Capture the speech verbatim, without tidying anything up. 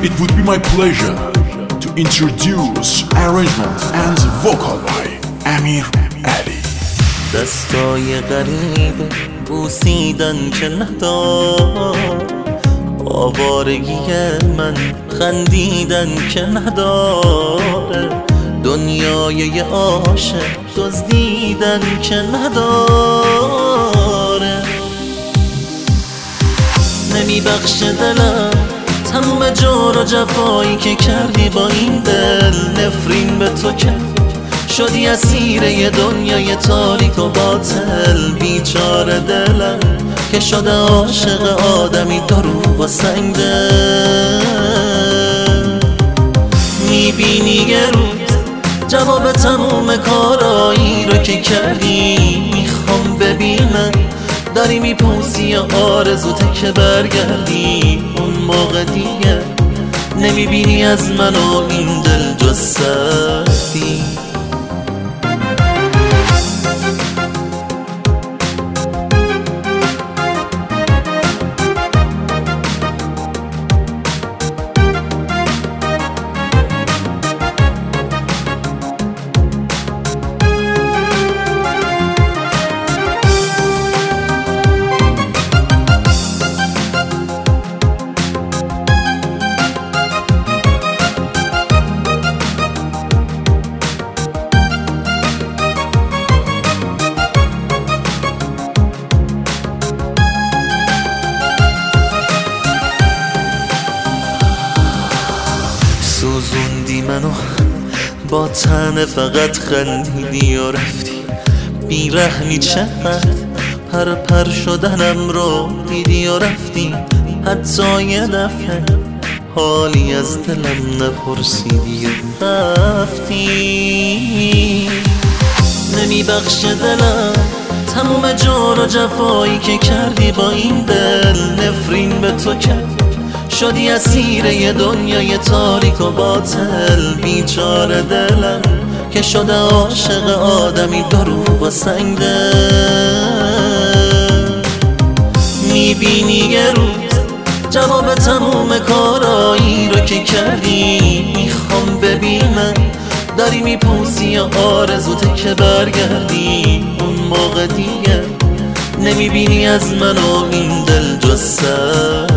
It would be my pleasure to introduce arrangement and vocal by امیر علی. دستای غریب بوسیدن که ندار، آوارگی من خندیدن که نداره، دنیای یه عاشق دزدیدن که نداره. نمیبخشه دلم تموم جور و جفایی که کردی با این دل، نفرین به تو که شدی اسیر یه دنیای تاریک و باطل. بیچاره دلم که شده عاشق آدمی دروغ و سنگدل. میبینی یه روز جواب تموم کارایی رو که کردی، میخوام ببینم داری میپوسی یا آرزوته که برگردی. اون موقع دیگه نمیبینی از من و این دل جز سردی. سوزوندی منو با تن فقط خندیدی و رفتی. بیرحمی چقدر پر پر شدنم رو دیدی و رفتی. حتی یه دفعه حالی از دلم نپرسیدی و رفتی. نمیبخشه دلم تموم جور و جفایی که کردی با این دل، نفرین به تو کرد شدی اسیر یه دنیای تاریک و باطل. بیچاره دلم که شده عاشق آدمی دروغ و سنگدل. میبینی یه روز جواب تموم کارایی رو که کردی، میخوام ببینم داری میپوسی یا آرزوته که برگردی. اون موقع دیگه نمیبینی از من و این دل جز سر